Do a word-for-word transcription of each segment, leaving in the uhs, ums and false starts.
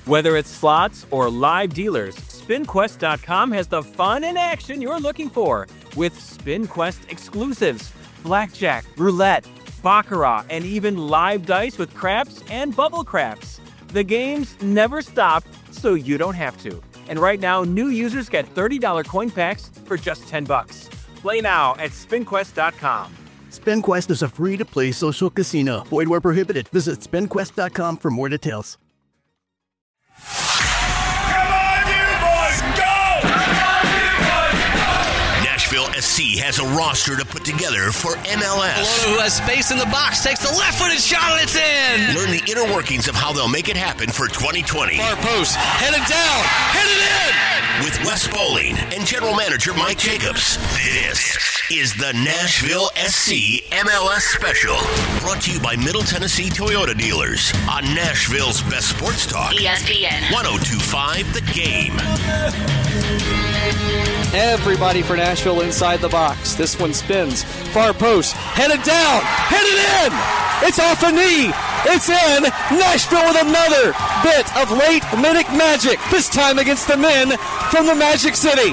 Whether it's slots or live dealers, Spin Quest dot com has the fun and action you're looking for with SpinQuest exclusives, blackjack, roulette, baccarat, and even live dice with craps and bubble craps. The games never stop, so you don't have to. And right now, new users get thirty dollars coin packs for just ten bucks. Play now at Spin Quest dot com. SpinQuest is a free-to-play social casino. Void where prohibited. Visit Spin Quest dot com for more details. Nashville S C has a roster to put together for M L S. Loto, who has space in the box, takes the left-footed shot and it's in! Learn the inner workings of how they'll make it happen for twenty twenty. Far post, headed down, hit it in! With Wes Bowling and General Manager Mike Jacobs, this is the Nashville S C M L S Special. Brought to you by Middle Tennessee Toyota Dealers on Nashville's Best Sports Talk. E S P N. one oh two point five The Game. Everybody for Nashville inside the box. This one spins. Far post. Headed down. Hit it in. It's off a knee. It's in. Nashville with another bit of late-minute magic. This time against the men from the Magic City.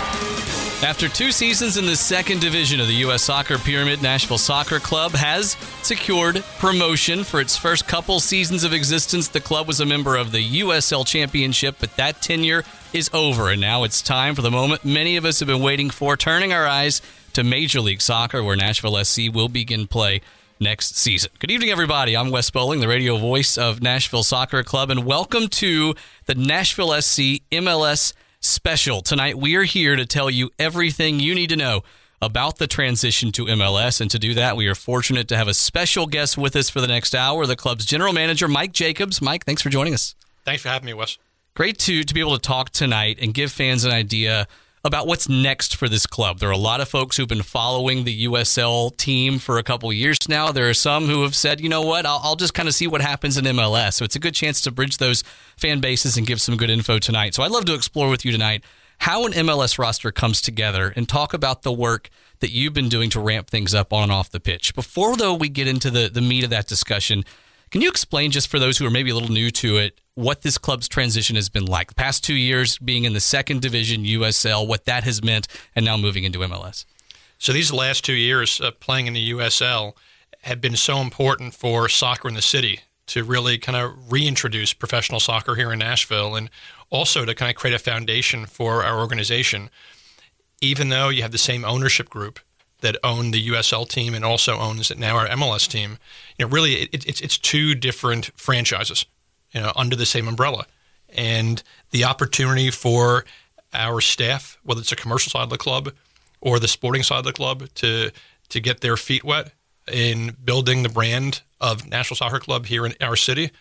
After two seasons in the second division of the U S Soccer Pyramid, Nashville Soccer Club has secured promotion. For its first couple seasons of existence, the club was a member of the U S L Championship, but that tenure is over, and now it's time for the moment many of us have been waiting for, turning our eyes to Major League Soccer, where Nashville S C will begin play next season. Good evening, everybody. I'm Wes Bowling, the radio voice of Nashville Soccer Club, and welcome to the Nashville S C M L S Special. Tonight, we are here to tell you everything you need to know about the transition to M L S, and to do that, we are fortunate to have a special guest with us for the next hour, the club's general manager, Mike Jacobs. Mike, thanks for joining us. Thanks for having me, Wes. Great to, to be able to talk tonight and give fans an idea about what's next for this club. There are a lot of folks who've been following the U S L team for a couple of years now. There are some who have said, you know what, I'll, I'll just kind of see what happens in M L S. So it's a good chance to bridge those fan bases and give some good info tonight. So I'd love to explore with you tonight how an M L S roster comes together and talk about the work that you've been doing to ramp things up on and off the pitch. Before, though, we get into the, the meat of that discussion, can you explain, just for those who are maybe a little new to it, what this club's transition has been like? The past two years being in the second division U S L, what that has meant, and now moving into M L S. So these last two years uh, playing in the U S L have been so important for soccer in the city to really kind of reintroduce professional soccer here in Nashville, and also to kind of create a foundation for our organization. Even though you have the same ownership group that owned the U S L team and also owns now our M L S team, you know, really it, it's it's two different franchises, you know, under the same umbrella. And the opportunity for our staff, whether it's the commercial side of the club or the sporting side of the club, to to get their feet wet in building the brand of Nashville Soccer Club here in our city,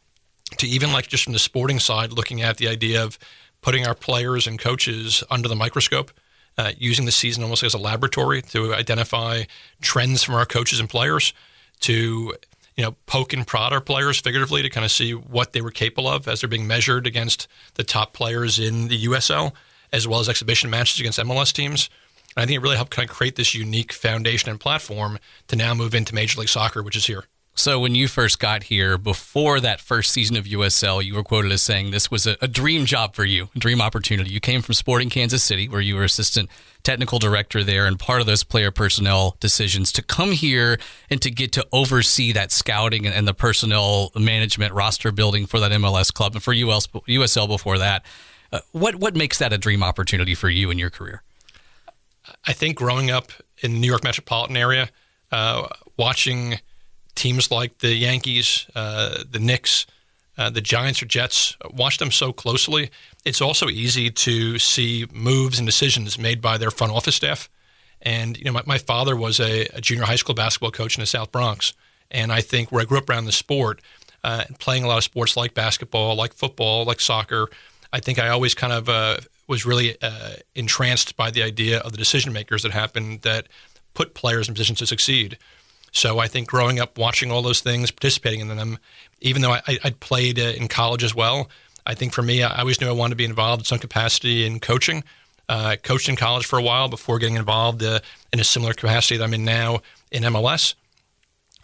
to even like just from the sporting side, looking at the idea of putting our players and coaches under the microscope, uh, using the season almost as a laboratory to identify trends from our coaches and players, to you know, poke and prod our players figuratively to kind of see what they were capable of as they're being measured against the top players in the U S L, as well as exhibition matches against M L S teams. And I think it really helped kind of create this unique foundation and platform to now move into Major League Soccer, which is here. So when you first got here, before that first season of U S L, you were quoted as saying this was a, a dream job for you, a dream opportunity. You came from Sporting Kansas City, where you were assistant technical director there, and part of those player personnel decisions to come here and to get to oversee that scouting and, and the personnel management roster building for that M L S club and for U S L before that. Uh, what what makes that a dream opportunity for you in your career? I think growing up in the New York metropolitan area, uh, watching teams like the Yankees, uh, the Knicks, uh, the Giants or Jets, watch them so closely, it's also easy to see moves and decisions made by their front office staff. And, you know, my, my father was a, a junior high school basketball coach in the South Bronx. And I think where I grew up around the sport, uh, playing a lot of sports like basketball, like football, like soccer, I think I always kind of uh, was really uh, entranced by the idea of the decision makers that happened that put players in positions to succeed. So I think growing up, watching all those things, participating in them, even though I, I'd played uh, in college as well, I think for me, I always knew I wanted to be involved in some capacity in coaching. Uh, I coached in college for a while before getting involved uh, in a similar capacity that I'm in now in M L S.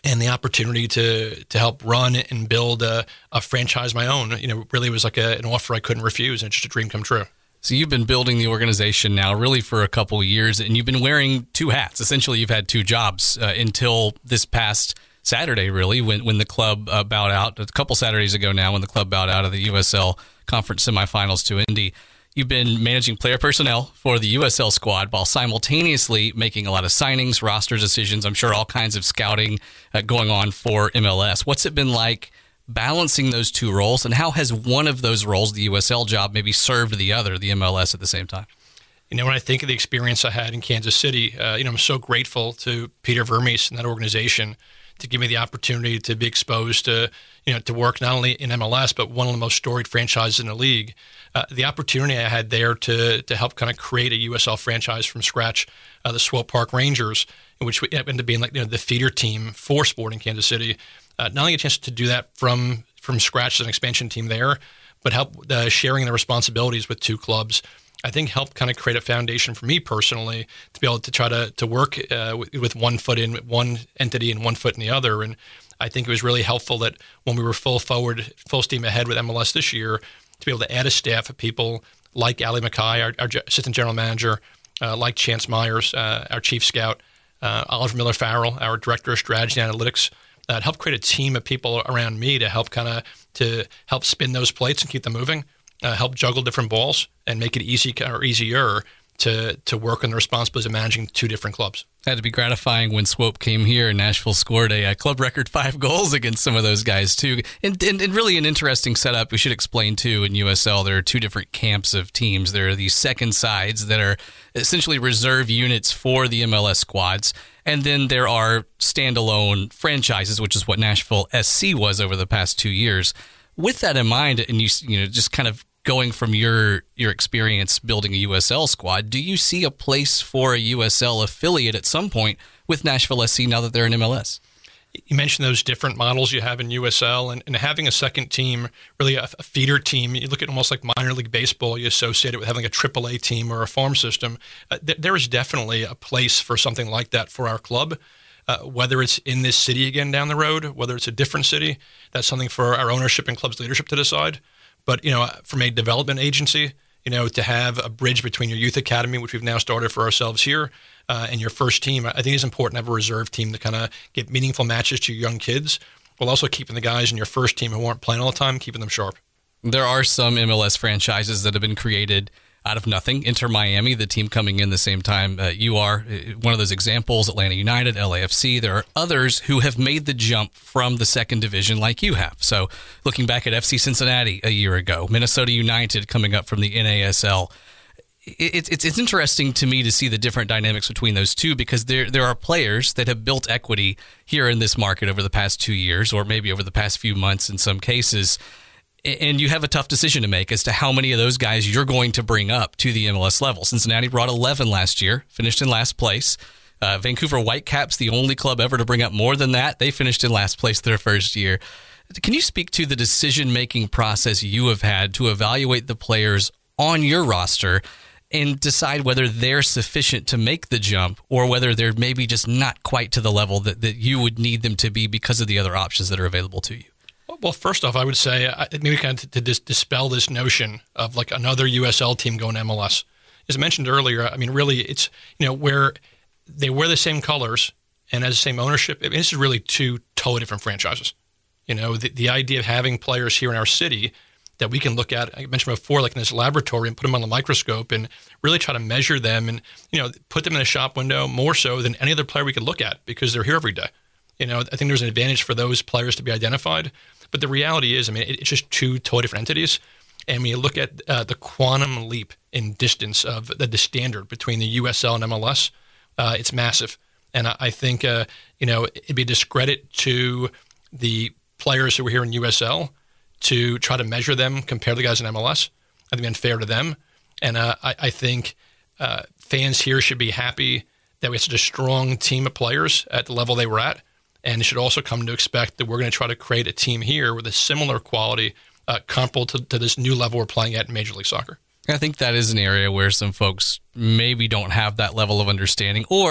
and the opportunity to to help run and build a, a franchise of my own, you know, really was like a, an offer I couldn't refuse, and it's just a dream come true. So you've been building the organization now really for a couple of years, and you've been wearing two hats. Essentially, you've had two jobs uh, until this past Saturday, really, when, when the club uh, bowed out, a couple Saturdays ago now, when the club bowed out of the U S L Conference semifinals to Indy. You've been managing player personnel for the U S L squad while simultaneously making a lot of signings, roster decisions, I'm sure all kinds of scouting uh, going on for M L S. What's it been like balancing those two roles, and how has one of those roles, the U S L job, maybe served the other, the M L S, at the same time? You know, when I think of the experience I had in Kansas City, uh, you know, I'm so grateful to Peter Vermes and that organization to give me the opportunity to be exposed to, you know, to work not only in M L S, but one of the most storied franchises in the league. Uh, the opportunity I had there to to help kind of create a U S L franchise from scratch, uh, the Swope Park Rangers, which ended up being like, you know, the feeder team for Sporting Kansas City. Uh, not only a chance to do that from from scratch as an expansion team there, but help uh, sharing the responsibilities with two clubs, I think helped kind of create a foundation for me personally to be able to try to to work uh, with, with one foot in one entity and one foot in the other. And I think it was really helpful that when we were full forward, full steam ahead with M L S this year, to be able to add a staff of people like Ali Mackay, our, our assistant general manager, uh, like Chance Myers, uh, our chief scout, uh, Oliver Miller-Farrell, our director of strategy and analytics, uh, help create a team of people around me to help kind of to help spin those plates and keep them moving, uh, help juggle different balls and make it easy or easier to to work on the responsibilities of managing two different clubs. Had to be gratifying when Swope came here and Nashville scored a, a club record five goals against some of those guys, too. And, and, and really an interesting setup. We should explain, too, in U S L, there are two different camps of teams. There are these second sides that are essentially reserve units for the M L S squads. And then there are standalone franchises, which is what Nashville S C was over the past two years. With that in mind, and you you know just kind of going from your your experience building a U S L squad, do you see a place for a U S L affiliate at some point with Nashville S C now that they're in M L S? You mentioned those different models you have in U S L, and, and having a second team, really a, a feeder team. You look at almost like minor league baseball, you associate it with having a triple A team or a farm system. Uh, th- there is definitely a place for something like that for our club. Uh, whether it's in this city again down the road, whether it's a different city, that's something for our ownership and club's leadership to decide. But, you know, from a development agency, you know, to have a bridge between your youth academy, which we've now started for ourselves here, uh, and your first team, I think it's important to have a reserve team to kind of get meaningful matches to your young kids, while also keeping the guys in your first team who aren't playing all the time, keeping them sharp. There are some M L S franchises that have been created out of nothing. Inter Miami, the team coming in the same time uh, you are, one of those examples, Atlanta United, L A F C. There are others who have made the jump from the second division like you have. So looking back at F C Cincinnati a year ago, Minnesota United coming up from the N A S L. It's it's it's interesting to me to see the different dynamics between those two, because there there are players that have built equity here in this market over the past two years, or maybe over the past few months in some cases. And you have a tough decision to make as to how many of those guys you're going to bring up to the M L S level. Cincinnati brought eleven last year, finished in last place. Uh, Vancouver Whitecaps, the only club ever to bring up more than that. They finished in last place their first year. Can you speak to the decision-making process you have had to evaluate the players on your roster and decide whether they're sufficient to make the jump, or whether they're maybe just not quite to the level that, that you would need them to be because of the other options that are available to you? Well, first off, I would say uh, maybe kind of to, to dis- dispel this notion of like another U S L team going to M L S. As I mentioned earlier, I mean, really, it's, you know, where they wear the same colors and has the same ownership. I mean, this is really two totally different franchises. You know, the, the idea of having players here in our city that we can look at, I mentioned before, like in this laboratory, and put them on the microscope and really try to measure them and, you know, put them in a shop window more so than any other player we could look at, because they're here every day. You know, I think there's an advantage for those players to be identified. But the reality is, I mean, it's just two totally different entities. And when you look at uh, the quantum leap in distance of the, the standard between the U S L and M L S, uh, it's massive. And I, I think, uh, you know, it'd be a discredit to the players who were here in U S L to try to measure them compared to the guys in M L S. I think it's unfair to them. And uh, I, I think uh, fans here should be happy that we have such a strong team of players at the level they were at. And you should also come to expect that we're going to try to create a team here with a similar quality, uh, comparable to, to this new level we're playing at in Major League Soccer. I think that is an area where some folks maybe don't have that level of understanding, or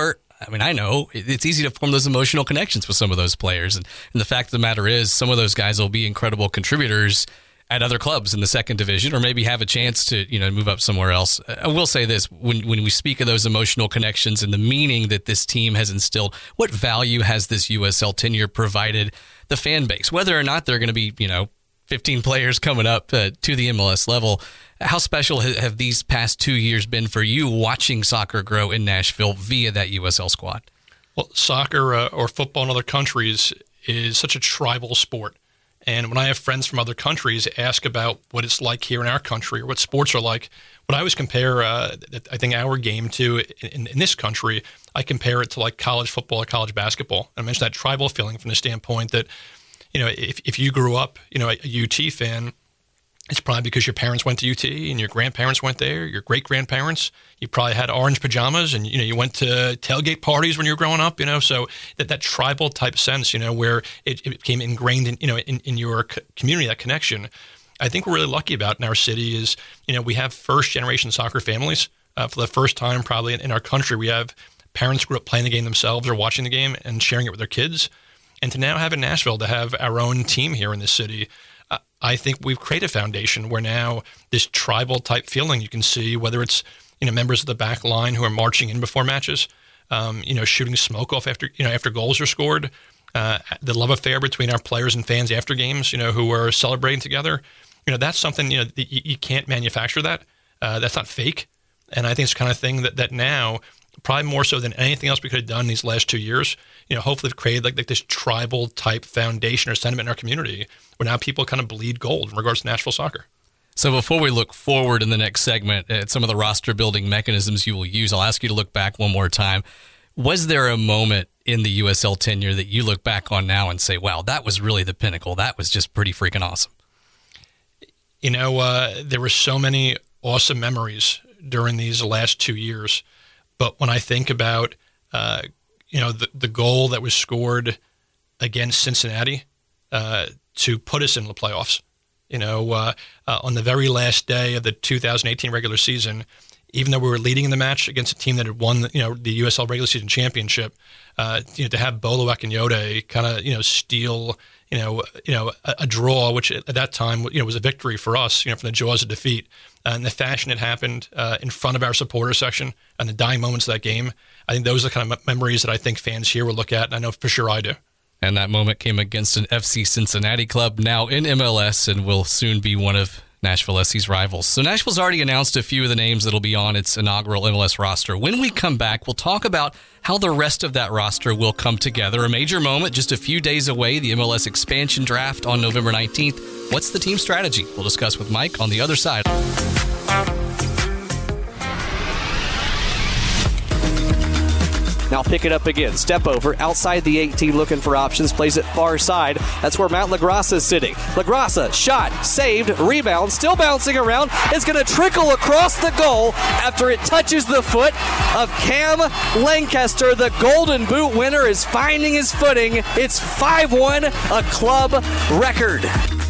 I mean, I know it's easy to form those emotional connections with some of those players. And, and the fact of the matter is, some of those guys will be incredible contributors at other clubs in the second division, or maybe have a chance to, you know, move up somewhere else. I will say this, when when we speak of those emotional connections and the meaning that this team has instilled, what value has this U S L tenure provided the fan base? Whether or not they're going to be, you know, fifteen players coming up uh, to the M L S level, how special ha- have these past two years been for you watching soccer grow in Nashville via that U S L squad? Well, soccer uh, or football in other countries is such a tribal sport. And when I have friends from other countries ask about what it's like here in our country or what sports are like, what I always compare, uh, I think, our game to in, in this country, I compare it to like college football or college basketball. And I mentioned that tribal feeling from the standpoint that, you know, if, if you grew up, you know, a U T fan, it's probably because your parents went to U T and your grandparents went there, your great-grandparents. You probably had orange pajamas and, you know, you went to tailgate parties when you were growing up, you know. So that, that tribal type sense, you know, where it, it became ingrained in, you know, in, in your community, that connection. I think we're really lucky about in our city is, you know, we have first-generation soccer families. Uh, for the first time probably in, in our country, we have parents who grew up playing the game themselves or watching the game and sharing it with their kids. And to now have in Nashville, to have our own team here in this city, I think we've created a foundation where now this tribal type feeling you can see, whether it's, you know, members of the back line who are marching in before matches, um, you know, shooting smoke off after, you know, after goals are scored, uh, the love affair between our players and fans after games, you know, who are celebrating together. You know, that's something, you know, you, you can't manufacture that. Uh, that's not fake. And I think it's the kind of thing that, that now, probably more so than anything else we could have done these last two years, you know, hopefully have created like, like this tribal type foundation or sentiment in our community where now people kind of bleed gold in regards to Nashville soccer. So before we look forward in the next segment at some of the roster building mechanisms you will use, I'll ask you to look back one more time. Was there a moment in the U S L tenure that you look back on now and say, wow, that was really the pinnacle. That was just pretty freaking awesome? You know, uh, there were so many awesome memories during these last two years. But when I think about, uh, you know, the, the goal that was scored against Cincinnati uh, to put us in the playoffs, you know, uh, uh, on the very last day of the two thousand eighteen regular season, even though we were leading in the match against a team that had won, you know, the U S L regular season championship, uh, you know, to have Bolo Akinyote kind of, you know, steal, you know, you know, a, a draw, which at that time, you know, was a victory for us, you know, from the jaws of defeat. Uh, and the fashion it happened uh, in front of our supporter section and the dying moments of that game, I think those are the kind of memories that I think fans here will look at, and I know for sure I do. And that moment came against an F C Cincinnati club now in M L S and will soon be one of Nashville S C's rivals. So Nashville's already announced a few of the names that'll be on its inaugural M L S roster. When we come back, we'll talk about how the rest of that roster will come together. A major moment just a few days away, the M L S expansion draft on November nineteenth. What's the team strategy? We'll discuss with Mike on the other side. Now pick it up again. Step over, outside the eighteen, looking for options. Plays it far side. That's where Matt LaGrassa is sitting. LaGrassa, shot, saved, rebound, still bouncing around. It's going to trickle across the goal after it touches the foot of Cam Lancaster. The Golden Boot winner is finding his footing. It's five one, a club record.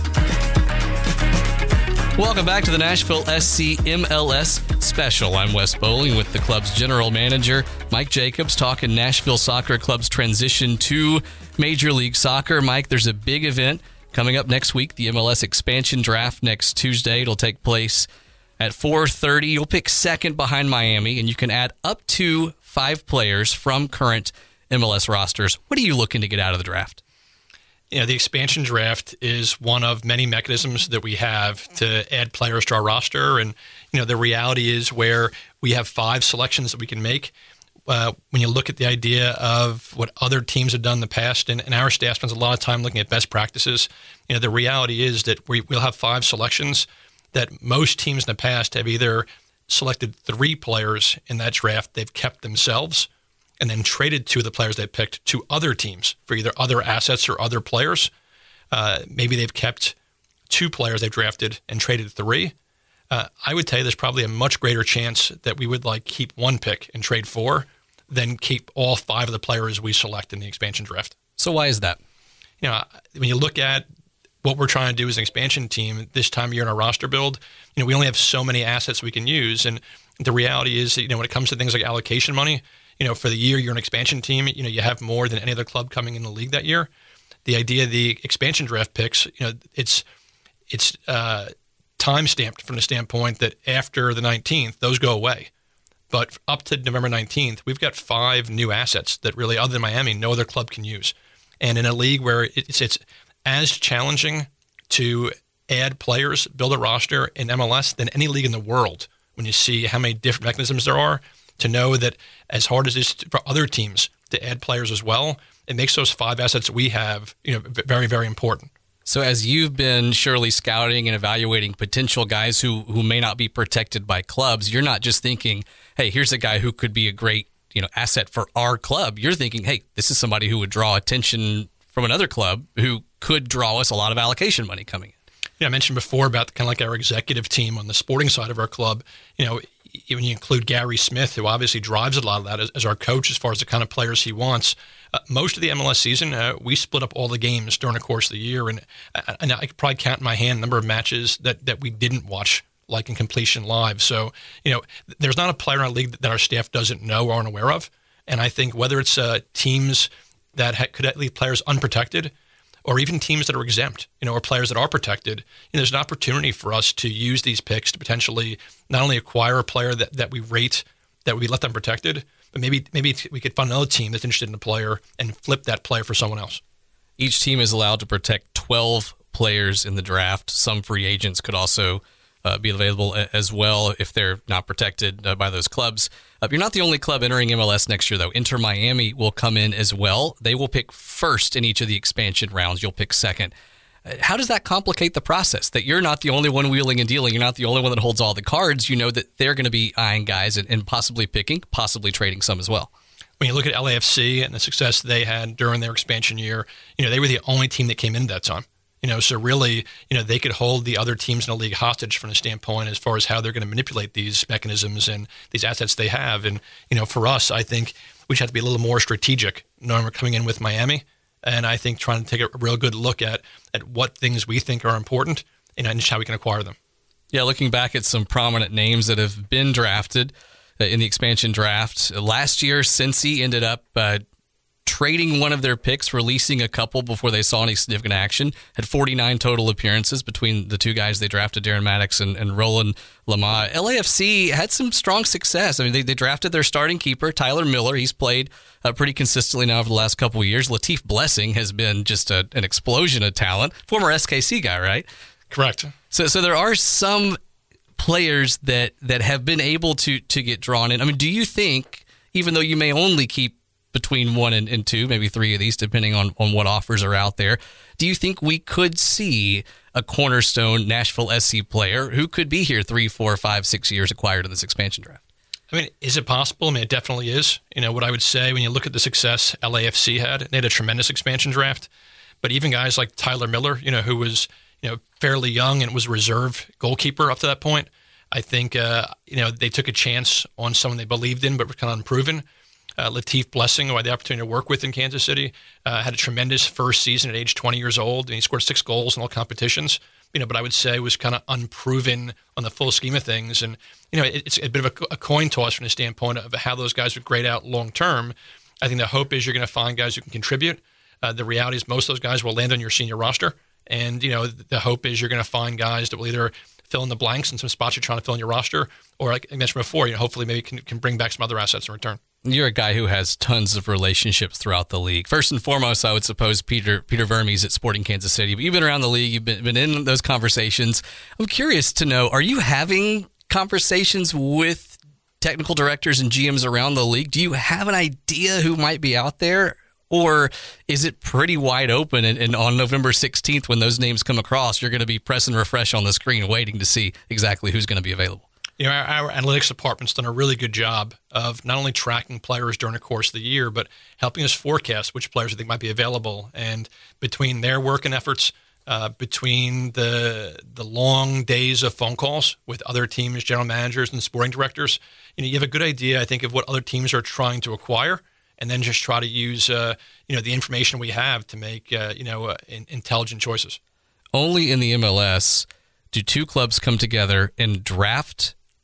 Welcome back to the Nashville S C M L S Special. I'm Wes Bowling with the club's general manager, Mike Jacobs, talking Nashville Soccer Club's transition to Major League Soccer. Mike, there's a big event coming up next week, the M L S expansion draft next Tuesday. It'll take place at four thirty. You'll pick second behind Miami, and you can add up to five players from current M L S rosters. What are you looking to get out of the draft? You know, the expansion draft is one of many mechanisms that we have to add players to our roster. And, you know, the reality is where we have five selections that we can make. Uh, when you look at the idea of what other teams have done in the past, and, and our staff spends a lot of time looking at best practices, you know, the reality is that we, we'll have five selections that most teams in the past have either selected three players in that draft they've kept themselves, and then traded two of the players they picked to other teams for either other assets or other players. Uh, maybe they've kept two players they've drafted and traded three. Uh, I would tell you there's probably a much greater chance that we would like keep one pick and trade four than keep all five of the players we select in the expansion draft. So why is that? You know, when you look at what we're trying to do as an expansion team this time of year in our roster build, you know, we only have so many assets we can use. And the reality is that, you know, when it comes to things like allocation money, you know, for the year you're an expansion team, you know, you have more than any other club coming in the league that year. The idea of the expansion draft picks, you know, it's it's uh, time stamped from the standpoint that after the nineteenth, those go away. But up to November nineteenth, we've got five new assets that really, other than Miami, no other club can use. And in a league where it's it's as challenging to add players, build a roster in M L S than any league in the world, when you see how many different mechanisms there are, to know that as hard as it is for other teams to add players as well, it makes those five assets we have, you know, very, very important. So as you've been surely scouting and evaluating potential guys who, who may not be protected by clubs, you're not just thinking, hey, here's a guy who could be a great, you know, asset for our club. You're thinking, hey, this is somebody who would draw attention from another club who could draw us a lot of allocation money coming in. Yeah, I mentioned before about kind of like our executive team on the sporting side of our club. You know, when you include Gary Smith, who obviously drives a lot of that as, as our coach as far as the kind of players he wants. Uh, most of the M L S season, uh, we split up all the games during the course of the year, and, uh, and I could probably count in my hand the number of matches that, that we didn't watch, like in completion live. So, you know, there's not a player in our league that our staff doesn't know or aren't aware of. And I think whether it's uh, teams that ha- could leave players unprotected, or even teams that are exempt, you know, or players that are protected, you know, there's an opportunity for us to use these picks to potentially not only acquire a player that, that we rate that would be left unprotected, but maybe maybe we could find another team that's interested in a player and flip that player for someone else. Each team is allowed to protect twelve players in the draft. Some free agents could also uh, be available as well if they're not protected uh, by those clubs. Uh, you're not the only club entering M L S next year, though. Inter Miami will come in as well. They will pick first in each of the expansion rounds. You'll pick second. Uh, how does that complicate the process? That you're not the only one wheeling and dealing. You're not the only one that holds all the cards. You know that they're going to be eyeing guys and, and possibly picking, possibly trading some as well. When you look at L A F C and the success they had during their expansion year, you know, they were the only team that came into that time. You know, so really, you know, they could hold the other teams in the league hostage from the standpoint as far as how they're going to manipulate these mechanisms and these assets they have. And, you know, for us, I think we should have to be a little more strategic knowing we're coming in with Miami. And I think trying to take a real good look at, at what things we think are important and how we can acquire them. Yeah, looking back at some prominent names that have been drafted uh, in the expansion draft. Last year, Cincy ended up uh, trading one of their picks, releasing a couple before they saw any significant action. Had forty-nine total appearances between the two guys they drafted, Darren Maddox and, and Roland Lamah. L A F C had some strong success. I mean, they, they drafted their starting keeper, Tyler Miller. He's played uh, pretty consistently now over the last couple of years. Latif Blessing has been just a, an explosion of talent. Former S K C guy, right? Correct. So so there are some players that, that have been able to, to get drawn in. I mean, do you think, even though you may only keep between one and, and two, maybe three of these, depending on, on what offers are out there, do you think we could see a cornerstone Nashville S C player who could be here three, four, five, six years acquired in this expansion draft? I mean, is it possible? I mean, it definitely is. You know, what I would say when you look at the success L A F C had, they had a tremendous expansion draft. But even guys like Tyler Miller, you know, who was, you know, fairly young and was a reserve goalkeeper up to that point, I think, uh, you know, they took a chance on someone they believed in but were kind of unproven. Uh, Latif Blessing, who I had the opportunity to work with in Kansas City, uh, had a tremendous first season at age twenty years old, and he scored six goals in all competitions. You know, but I would say was kind of unproven on the full scheme of things. And, you know, it, it's a bit of a, a coin toss from the standpoint of how those guys would grade out long term. I think the hope is you're going to find guys who can contribute. Uh, the reality is most of those guys will land on your senior roster. And, you know, the hope is you're going to find guys that will either fill in the blanks in some spots you're trying to fill in your roster, or like I mentioned before, you know, hopefully maybe can, can bring back some other assets in return. You're a guy who has tons of relationships throughout the league. First and foremost, I would suppose Peter Peter Vermes at Sporting Kansas City. But you've been around the league. You've been, been in those conversations. I'm curious to know, are you having conversations with technical directors and G Ms around the league? Do you have an idea who might be out there? Or is it pretty wide open, and, and on November sixteenth, when those names come across, you're going to be pressing refresh on the screen waiting to see exactly who's going to be available? You know, our, our analytics department's done a really good job of not only tracking players during the course of the year, but helping us forecast which players we think might be available. And between their work and efforts, uh, between the the long days of phone calls with other teams, general managers, and sporting directors, you know, you have a good idea, I think, of what other teams are trying to acquire, and then just try to use, uh, you know, the information we have to make, uh, you know, uh, in, intelligent choices. Only in the M L S do two clubs come together and draft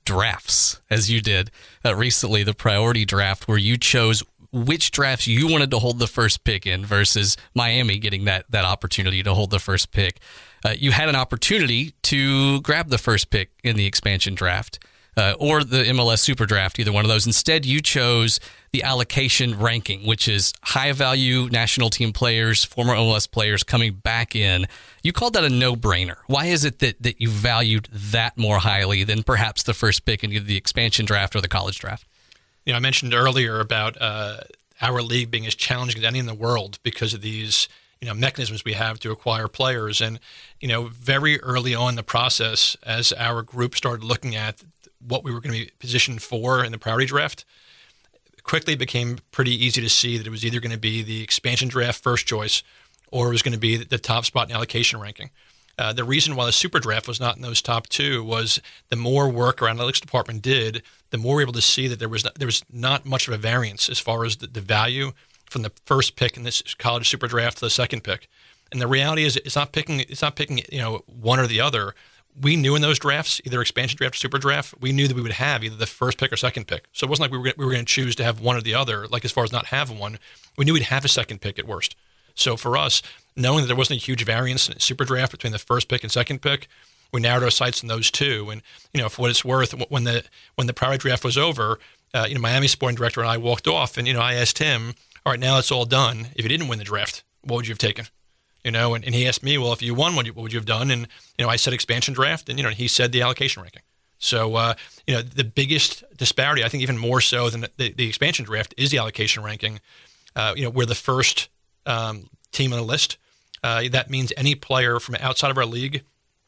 drafts, as you did uh, recently, the priority draft, where you chose which drafts you wanted to hold the first pick in versus Miami getting that that opportunity to hold the first pick. Uh, you had an opportunity to grab the first pick in the expansion draft uh, or the M L S Super Draft, either one of those. Instead, you chose the allocation ranking, which is high-value national team players, former M L S players coming back in. You called that a no-brainer. Why is it that, that you valued that more highly than perhaps the first pick in either the expansion draft or the college draft? You know, I mentioned earlier about uh, our league being as challenging as any in the world because of these, you know, mechanisms we have to acquire players. And, you know, very early on in the process, as our group started looking at what we were going to be positioned for in the priority draft, quickly became pretty easy to see that it was either going to be the expansion draft first choice or it was going to be the top spot in allocation ranking. Uh, the reason why the super draft was not in those top two was the more work our analytics department did, the more we were able to see that there was not, there was not much of a variance as far as the, the value from the first pick in this college super draft to the second pick. And the reality is, it's not picking it's not picking you know one or the other. We knew in those drafts, either expansion draft or super draft, we knew that we would have either the first pick or second pick. So it wasn't like we were we were going to choose to have one or the other. Like as far as not having one, we knew we'd have a second pick at worst. So for us, knowing that there wasn't a huge variance in super draft between the first pick and second pick, we narrowed our sights in those two. And you know, for what it's worth, when the when the priority draft was over, uh, you know, Miami sporting director and I walked off, and you know, I asked him, "All right, now it's all done. If you didn't win the draft, what would you have taken?" You know, and, and he asked me, "Well, if you won, what, you, what would you have done?" And you know, I said expansion draft, and you know, he said the allocation ranking. So uh, you know, the biggest disparity, I think, even more so than the, the expansion draft, is the allocation ranking. Uh, you know, we're the first um, team on the list. Uh, that means any player from outside of our league,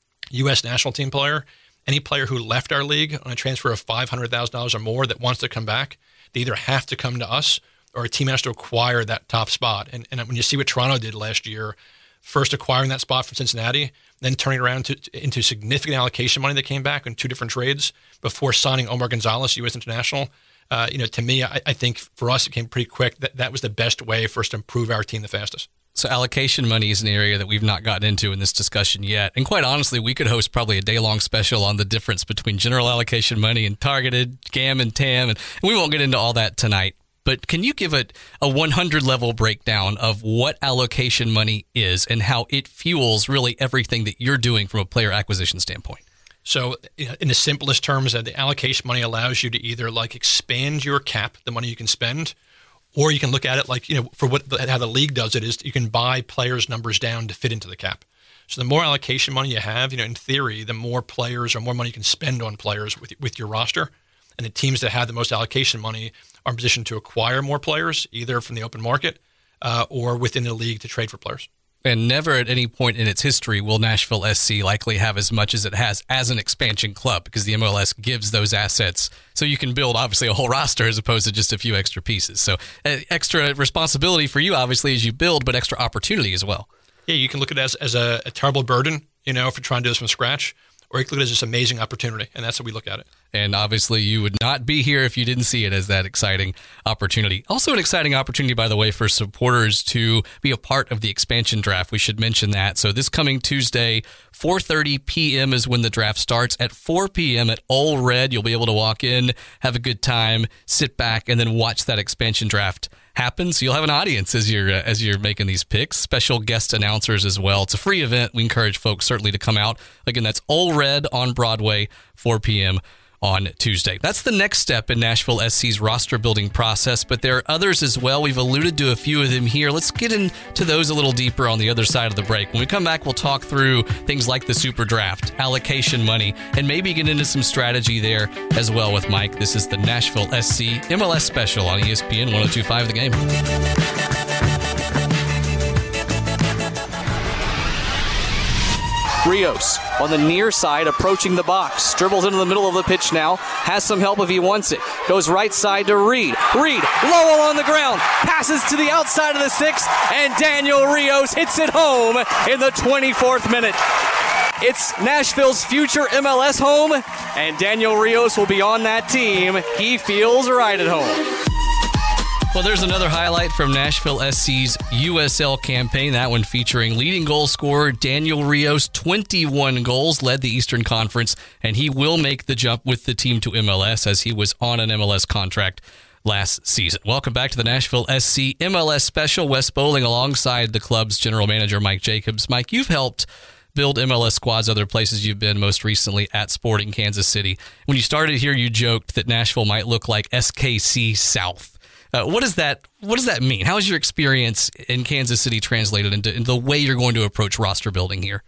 U S national team player, any player who left our league on a transfer of five hundred thousand dollars or more that wants to come back, they either have to come to us or a team has to acquire that top spot. And, and when you see what Toronto did last year, first acquiring that spot from Cincinnati, then turning around to, into significant allocation money that came back in two different trades before signing Omar Gonzalez, U S International. Uh, you know, to me, I, I think for us, it came pretty quick that that was the best way for us to improve our team the fastest. So allocation money is an area that we've not gotten into in this discussion yet. And quite honestly, we could host probably a day-long special on the difference between general allocation money and targeted, G A M and T A M. And we won't get into all that tonight. But can you give it a one hundred level breakdown of what allocation money is and how it fuels really everything that you're doing from a player acquisition standpoint? So in the simplest terms, the allocation money allows you to either like expand your cap, the money you can spend, or you can look at it like, you know, for what how the league does it is you can buy players' numbers down to fit into the cap. So the more allocation money you have, you know, in theory, the more players or more money you can spend on players with with your roster. And the teams that have the most allocation money are in position to acquire more players, either from the open market uh, or within the league to trade for players. And never at any point in its history will Nashville S C likely have as much as it has as an expansion club, because the M L S gives those assets so you can build, obviously, a whole roster as opposed to just a few extra pieces. So uh, extra responsibility for you, obviously, as you build, but extra opportunity as well. Yeah, you can look at it as, as a, a terrible burden, you know, for trying to do this from scratch, or you can look at it as this amazing opportunity, and that's how we look at it. And obviously, you would not be here if you didn't see it as that exciting opportunity. Also an exciting opportunity, by the way, for supporters to be a part of the expansion draft. We should mention that. So this coming Tuesday, four thirty p.m. is when the draft starts. At four p.m. at Ole Red, you'll be able to walk in, have a good time, sit back, and then watch that expansion draft happen. So you'll have an audience as you're uh, as you're making these picks. Special guest announcers as well. It's a free event. We encourage folks certainly to come out. Again, that's Ole Red on Broadway, four p.m. on Tuesday. That's the next step in Nashville S C's roster building process, but there are others as well. We've alluded to a few of them here. Let's get into those a little deeper on the other side of the break. When we come back, we'll talk through things like the super draft, allocation money, and maybe get into some strategy there as well with Mike. This is the Nashville S C M L S special on E S P N one oh two point five The Game. Rios on the near side, approaching the box. Dribbles into the middle of the pitch now. Has some help if he wants it. Goes right side to Reed. Reed, Lowell on the ground. Passes to the outside of the six. And Daniel Rios hits it home in the twenty-fourth minute. It's Nashville's future M L S home. And Daniel Rios will be on that team. He feels right at home. Well, there's another highlight from Nashville S C's U S L campaign, that one featuring leading goal scorer Daniel Rios. twenty-one goals, led the Eastern Conference, and he will make the jump with the team to M L S as he was on an M L S contract last season. Welcome back to the Nashville S C M L S Special. Wes Bowling alongside the club's general manager, Mike Jacobs. Mike, you've helped build M L S squads other places you've been, most recently at Sporting Kansas City. When you started here, you joked that Nashville might look like S K C South. Uh, what does that What does that mean? How has your experience in Kansas City translated into, into the way you're going to approach roster building here?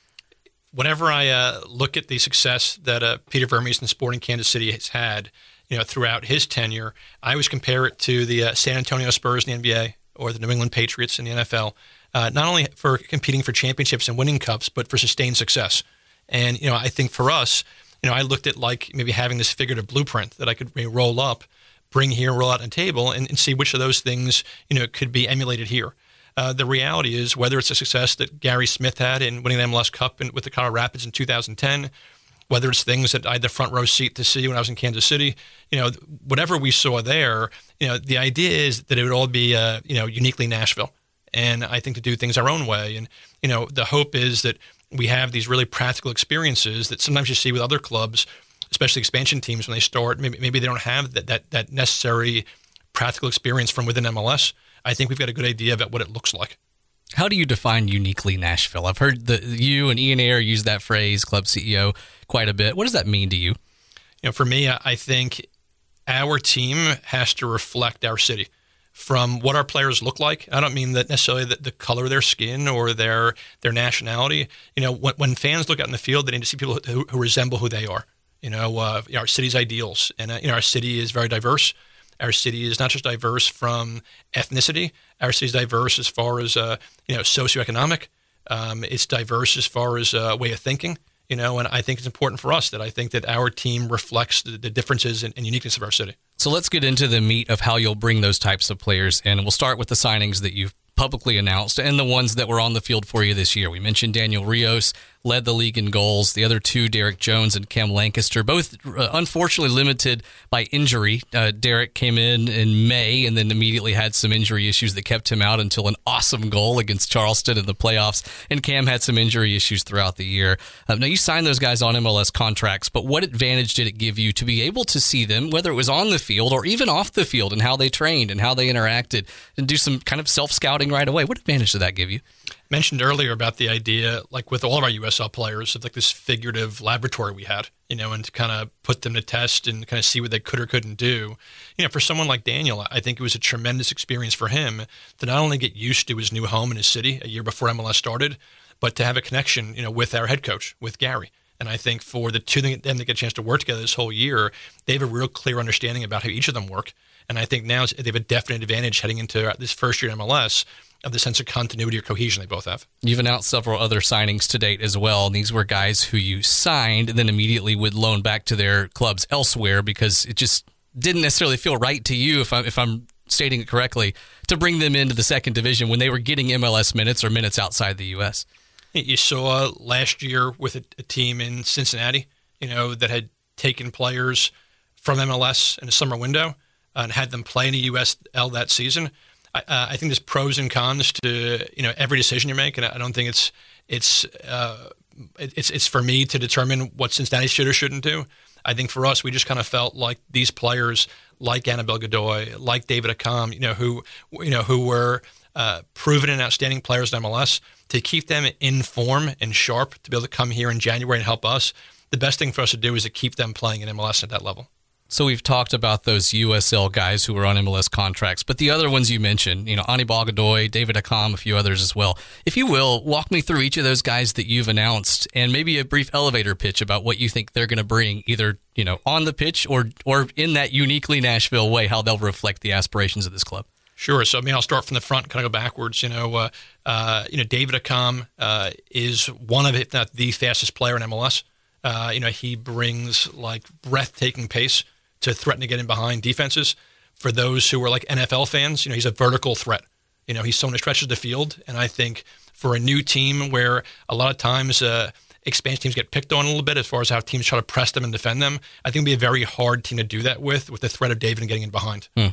Whenever I uh, look at the success that uh, Peter Vermes and Sporting Kansas City has had, you know, throughout his tenure, I always compare it to the uh, San Antonio Spurs in the N B A or the New England Patriots in the N F L. Uh, not only for competing for championships and winning cups, but for sustained success. And you know, I think for us, you know, I looked at like maybe having this figurative blueprint that I could maybe roll up, bring here, roll out on the table, and, and see which of those things, you know, could be emulated here. Uh, the reality is, whether it's a success that Gary Smith had in winning the M L S Cup in, with the Colorado Rapids in two thousand ten, whether it's things that I had the front row seat to see when I was in Kansas City, you know, whatever we saw there, you know, the idea is that it would all be, uh, you know, uniquely Nashville. And I think to do things our own way. And, you know, the hope is that we have these really practical experiences that sometimes you see with other clubs, especially expansion teams, when they start, maybe, maybe they don't have that, that that necessary practical experience from within M L S. I think we've got a good idea about what it looks like. How do you define uniquely Nashville? I've heard the, you and Ian Ayre use that phrase, club C E O, quite a bit. What does that mean to you? You know, for me, I think our team has to reflect our city. From what our players look like, I don't mean that necessarily the, the color of their skin or their their nationality. You know, when, when fans look out in the field, they need to see people who, who resemble who they are. You know, uh, our city's ideals, and uh, you know, our city is very diverse. Our city is not just diverse from ethnicity. Our city is diverse as far as uh, you know, socioeconomic. Um, it's diverse as far as uh, way of thinking. You know, and I think it's important for us that I think that our team reflects the, the differences and, and uniqueness of our city. So let's get into the meat of how you'll bring those types of players in. We'll start with the signings that you've publicly announced and the ones that were on the field for you this year. We mentioned Daniel Rios, led the league in goals. The other two, Derek Jones and Cam Lancaster, both uh, unfortunately limited by injury. Uh, Derek came in in May and then immediately had some injury issues that kept him out until an awesome goal against Charleston in the playoffs. And Cam had some injury issues throughout the year. Uh, now, you signed those guys on M L S contracts, but what advantage did it give you to be able to see them, whether it was on the field or even off the field, and how they trained and how they interacted, and do some kind of self-scouting right away? What advantage did that give you? Mentioned earlier about the idea, like with all of our U S L players, of like this figurative laboratory we had, you know, and to kind of put them to test and kind of see what they could or couldn't do. You know, for someone like Daniel, I think it was a tremendous experience for him to not only get used to his new home in his city a year before M L S started, but to have a connection, you know, with our head coach, with Gary. And I think for the two of them to get a chance to work together this whole year, they have a real clear understanding about how each of them work. And I think now they have a definite advantage heading into this first year in M L S of the sense of continuity or cohesion they both have. You've announced several other signings to date as well. And these were guys who you signed and then immediately would loan back to their clubs elsewhere because it just didn't necessarily feel right to you, if I'm, if I'm stating it correctly, to bring them into the second division when they were getting M L S minutes or minutes outside the U S. You saw last year with a, a team in Cincinnati, you know, that had taken players from M L S in the summer window and had them play in the U S L that season. I, uh, I think there's pros and cons to, you know, every decision you make, and I don't think it's it's uh, it's it's for me to determine what Cincinnati should or shouldn't do. I think for us, we just kind of felt like these players, like Annabelle Godoy, like David Accam, you know, who you know who were uh, proven and outstanding players in M L S, to keep them in form and sharp to be able to come here in January and help us. The best thing for us to do is to keep them playing in M L S at that level. So we've talked about those U S L guys who were on M L S contracts, but the other ones you mentioned, you know, Annabelle Godoy, David Accam, a few others as well. If you will, walk me through each of those guys that you've announced and maybe a brief elevator pitch about what you think they're going to bring, either, you know, on the pitch or or in that uniquely Nashville way, how they'll reflect the aspirations of this club. Sure. So, I mean, I'll start from the front, kind of go backwards. You know, uh, uh, you know, David Accam uh, is one of, if not the fastest player in M L S. Uh, you know, he brings like breathtaking pace to threaten to get in behind defenses. For those who are like N F L fans, you know, he's a vertical threat. You know, he's someone who stretches the field. And I think for a new team where a lot of times uh, expansion teams get picked on a little bit as far as how teams try to press them and defend them, I think it'd be a very hard team to do that with, with the threat of David and getting in behind. Hmm.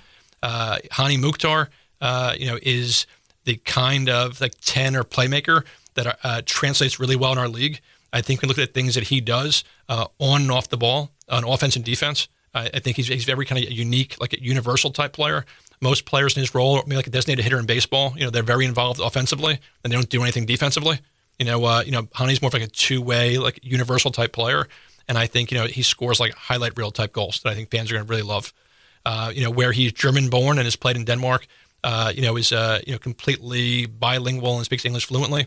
Uh, Hani Mukhtar, uh, you know, is the kind of like ten or playmaker that uh, translates really well in our league. I think we look at things that he does uh, on and off the ball, on offense and defense. I, I think he's he's very kind of unique, like a universal type player. Most players in his role, maybe like a designated hitter in baseball, you know, they're very involved offensively and they don't do anything defensively. You know, uh, you know, Hani's more of like a two-way, like universal type player, and I think you know he scores like highlight reel type goals that I think fans are going to really love. Uh, you know, where he's German born and has played in Denmark. Uh, you know, is uh, you know completely bilingual and speaks English fluently.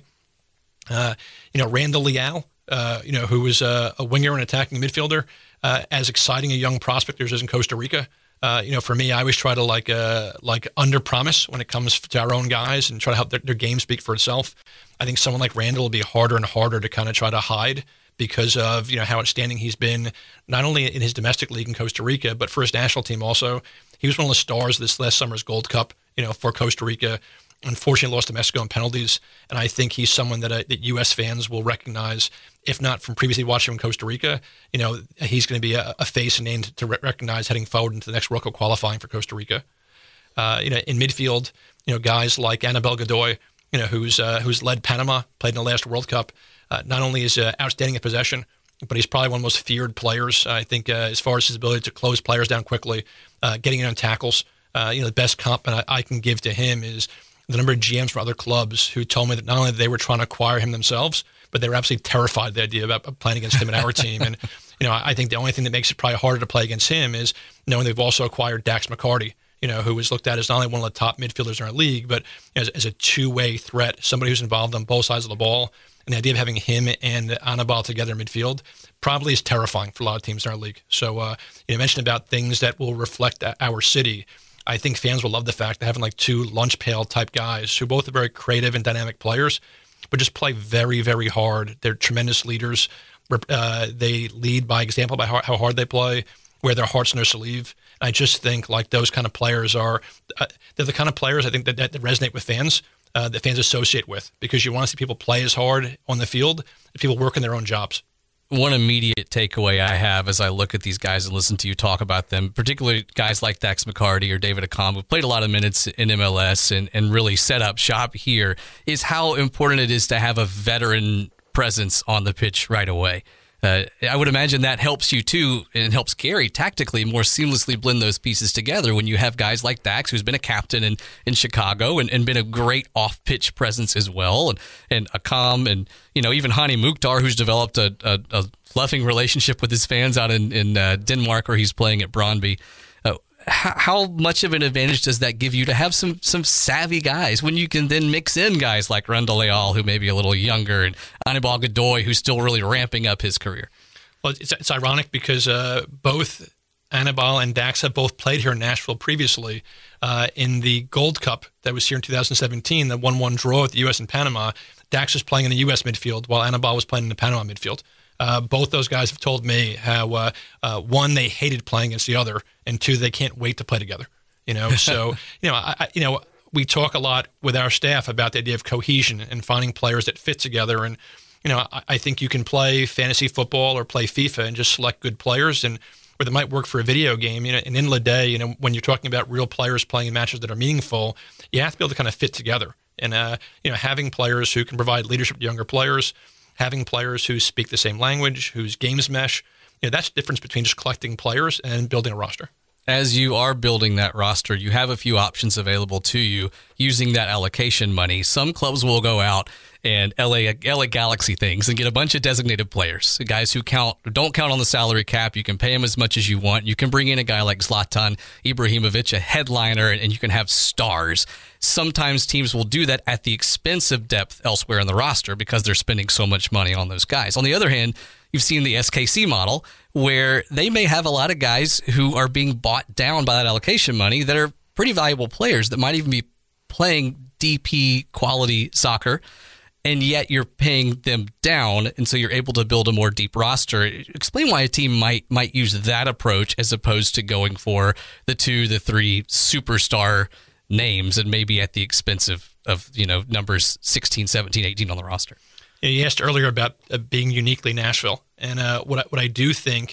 Uh, you know, Randall Leal, uh, you know, who was uh, a winger and attacking midfielder, uh, as exciting a young prospect as in Costa Rica. Uh, you know, for me, I always try to like uh, like under promise when it comes to our own guys and try to help their, their game speak for itself. I think someone like Randall will be harder and harder to kind of try to hide because of you know how outstanding he's been, not only in his domestic league in Costa Rica, but for his national team also. He was one of the stars of this last summer's Gold Cup, you know, for Costa Rica. Unfortunately, lost to Mexico in penalties, and I think he's someone that uh, that U S fans will recognize, if not from previously watching him in Costa Rica. You know, he's going to be a, a face and name to, to recognize heading forward into the next World Cup qualifying for Costa Rica. Uh, you know, in midfield, you know, guys like Anibal Godoy, you know, who's uh, who's led Panama, played in the last World Cup. Uh, not only is uh, outstanding at possession, but he's probably one of the most feared players. I think uh, as far as his ability to close players down quickly, uh, getting in on tackles. Uh, you know, the best compliment I, I can give to him is the number of G Ms from other clubs who told me that not only they were trying to acquire him themselves, but they were absolutely terrified of the idea about playing against him in our team. And, you know, I think the only thing that makes it probably harder to play against him is knowing they've also acquired Dax McCarty, you know, who was looked at as not only one of the top midfielders in our league, but as, as a two-way threat, somebody who's involved on both sides of the ball. And the idea of having him and Anibal together in midfield probably is terrifying for a lot of teams in our league. So, uh, you know, mentioned about things that will reflect our city. I think fans will love the fact that having like two lunch pail type guys who both are very creative and dynamic players, but just play very, very hard. They're tremendous leaders. Uh, they lead by example by how, how hard they play, wear their hearts on their sleeve. I just think like those kind of players are, uh, they're the kind of players I think that, that, that resonate with fans, uh, that fans associate with, because you want to see people play as hard on the field as people work in their own jobs. One immediate takeaway I have as I look at these guys and listen to you talk about them, particularly guys like Dax McCarty or David Accam, who played a lot of minutes in M L S and, and really set up shop here, is how important it is to have a veteran presence on the pitch right away. Uh, I would imagine that helps you too, and helps Gary tactically more seamlessly blend those pieces together when you have guys like Dax, who's been a captain in, in Chicago and, and been a great off-pitch presence as well, and, and Accam, and you know even Hani Mukhtar, who's developed a, a, a loving relationship with his fans out in, in uh, Denmark, where he's playing at Brøndby. Uh, how, how much of an advantage does that give you to have some some savvy guys when you can then mix in guys like Randall Leal, who may be a little younger, and Anibal Godoy, who's still really ramping up his career? Well, it's, it's ironic because uh, both Anibal and Dax have both played here in Nashville previously uh, in the Gold Cup that was here in two thousand seventeen, the one one draw with the U S and Panama. Dax was playing in the U S midfield while Anibal was playing in the Panama midfield. Uh, both those guys have told me how, uh, uh, one, they hated playing against the other, and two, they can't wait to play together. You know, so, you know, I, I, you know, we talk a lot with our staff about the idea of cohesion and finding players that fit together. And, you know, I, I think you can play fantasy football or play FIFA and just select good players, and or that might work for a video game. You know, and in the day, you know, when you're talking about real players playing in matches that are meaningful, you have to be able to kind of fit together. And, uh, you know, having players who can provide leadership to younger players, having players who speak the same language, whose games mesh, you know, that's the difference between just collecting players and building a roster. As you are building that roster, you have a few options available to you using that allocation money. Some clubs will go out and L A L A Galaxy things and get a bunch of designated players, guys who count don't count on the salary cap. You can pay them as much as you want. You can bring in a guy like Zlatan Ibrahimovic, a headliner, and you can have stars. Sometimes teams will do that at the expense of depth elsewhere in the roster because they're spending so much money on those guys. On the other hand, you've seen the S K C model where they may have a lot of guys who are being bought down by that allocation money that are pretty valuable players that might even be playing D P quality soccer, and yet you're paying them down, and so you're able to build a more deep roster. Explain why a team might might use that approach as opposed to going for the two, the three superstar names, and maybe at the expense of, of you know, numbers sixteen, seventeen, eighteen on the roster. You asked earlier about uh, being uniquely Nashville, and uh, what I, what I do think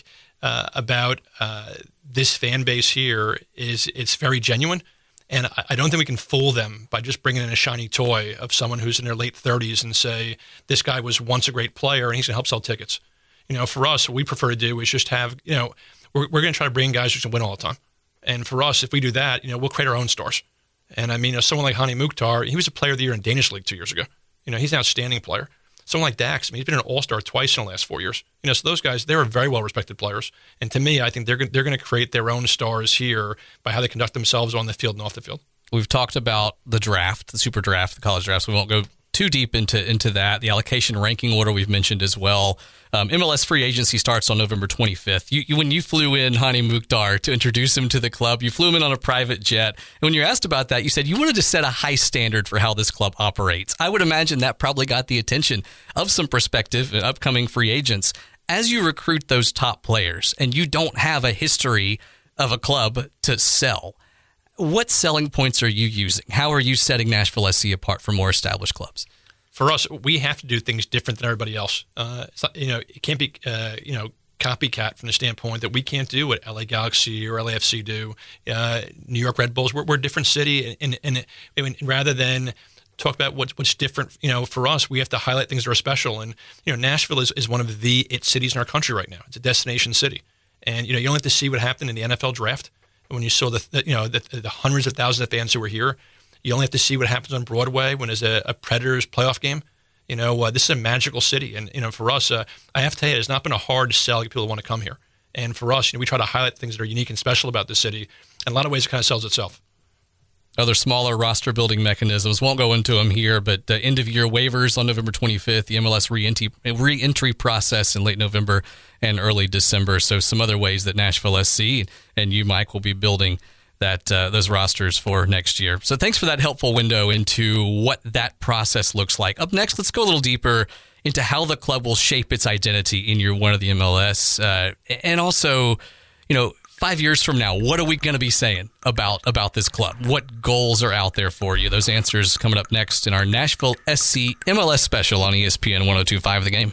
uh, about uh, this fan base here is it's very genuine. And I don't think we can fool them by just bringing in a shiny toy of someone who's in their late thirties and say, this guy was once a great player and he's going to help sell tickets. You know, for us, what we prefer to do is just have, you know, we're, we're going to try to bring guys who can win all the time. And for us, if we do that, you know, we'll create our own stars. And I mean, you know, someone like Hani Mukhtar, he was a player of the year in Danish League two years ago. You know, he's an outstanding player. Someone like Dax, I mean, he's been an all-star twice in the last four years. You know, so those guys, they're very well-respected players. And to me, I think they're, they're going to create their own stars here by how they conduct themselves on the field and off the field. We've talked about the draft, the super draft, the college draft, so we won't go too deep into, into that. The allocation ranking order we've mentioned as well. Um, M L S free agency starts on November twenty-fifth. You, you, when you flew in Hani Mukhtar to introduce him to the club, you flew him in on a private jet. And when you were asked about that, you said you wanted to set a high standard for how this club operates. I would imagine that probably got the attention of some prospective and upcoming free agents. As you recruit those top players and you don't have a history of a club to sell, what selling points are you using? How are you setting Nashville S C apart from more established clubs? For us, we have to do things different than everybody else. Uh, it's not, you know, it can't be, uh, you know, copycat from the standpoint that we can't do what L A Galaxy or L A F C do. Uh, New York Red Bulls, we're, we're a different city, and, and, and rather than talk about what's what's different, you know, for us, we have to highlight things that are special. And you know, Nashville is, is one of the it cities in our country right now. It's a destination city, and you know, you only have to see what happened in the N F L draft when you saw the, the you know the, the hundreds of thousands of fans who were here. You only have to see what happens on Broadway when there's a, a Predators playoff game. You know, uh, this is a magical city. And, you know, for us, uh, I have to tell you, it's not been a hard sell to get people to want to come here. And for us, you know, we try to highlight things that are unique and special about this city. In a lot of ways, it kind of sells itself. Other smaller roster building mechanisms, won't go into them here, but the end of year waivers on November twenty-fifth, the M L S re-entry, re-entry process in late November and early December. So some other ways that Nashville S C and you, Mike, will be building that uh, those rosters for next year. So thanks for that helpful window into what that process looks like. Up next, let's go a little deeper into how the club will shape its identity in year one of the M L S. Uh, and also, you know, five years from now, what are we going to be saying about, about this club? What goals are out there for you? Those answers coming up next in our Nashville S C M L S special on E S P N one oh two point five The Game.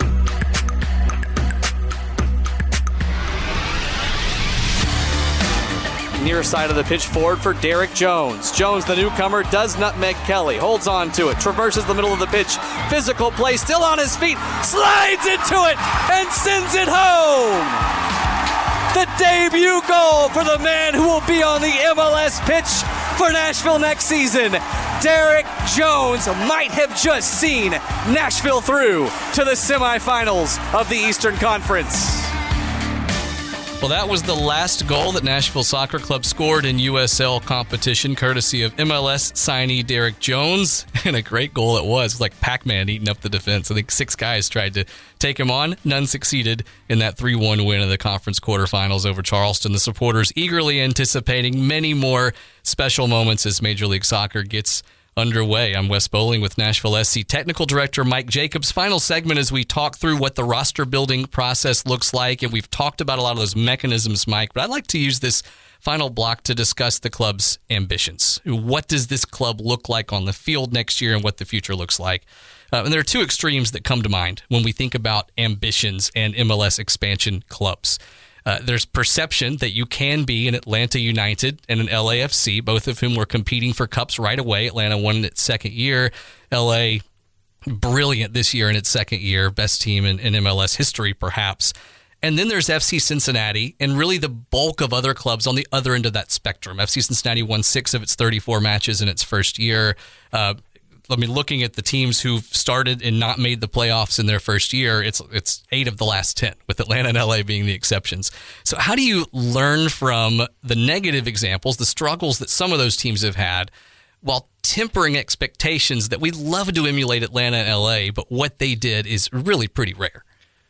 Near side of the pitch forward for Derek Jones. Jones, the newcomer, does nutmeg Kelly. Holds on to it. Traverses the middle of the pitch. Physical play. Still on his feet. Slides into it and sends it home. The debut goal for the man who will be on the M L S pitch for Nashville next season. Derek Jones might have just seen Nashville through to the semifinals of the Eastern Conference. Well, that was the last goal that Nashville Soccer Club scored in U S L competition, courtesy of M L S signee Derek Jones. And a great goal it was, like Pac-Man eating up the defense. I think six guys tried to take him on. None succeeded in that three one win of the conference quarterfinals over Charleston. The supporters eagerly anticipating many more special moments as Major League Soccer gets underway. I'm Wes Bowling with Nashville S C Technical Director Mike Jacobs. Final segment as we talk through what the roster building process looks like, and we've talked about a lot of those mechanisms, Mike, but I'd like to use this final block to discuss the club's ambitions. What does this club look like on the field next year and what the future looks like? Uh, and there are two extremes that come to mind when we think about ambitions and M L S expansion clubs. Uh, there's perception that you can be an Atlanta United and an L A F C, both of whom were competing for cups right away. Atlanta won in its second year. L A, brilliant this year in its second year. Best team in, in M L S history, perhaps. And then there's F C Cincinnati and really the bulk of other clubs on the other end of that spectrum. F C Cincinnati won six of its thirty-four matches in its first year. Uh, I mean, looking at the teams who've started and not made the playoffs in their first year, it's it's eight of the last ten, with Atlanta and L A being the exceptions. So how do you learn from the negative examples, the struggles that some of those teams have had, while tempering expectations that we'd love to emulate Atlanta and L A, but what they did is really pretty rare?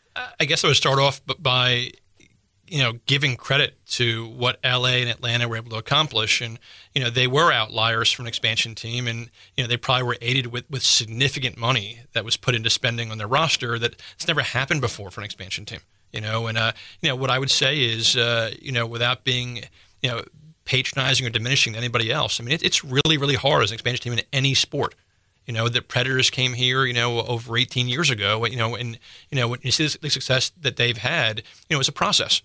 I guess I would start off by, you know, giving credit to what L A and Atlanta were able to accomplish. And, you know, they were outliers for an expansion team. And, you know, they probably were aided with, with significant money that was put into spending on their roster that it's never happened before for an expansion team. You know, and, uh, you know, what I would say is, uh, you know, without being, you know, patronizing or diminishing anybody else, I mean, it, it's really, really hard as an expansion team in any sport. You know, the Predators came here, you know, over eighteen years ago, you know, and, you know, when you see the success that they've had, you know, it's a process.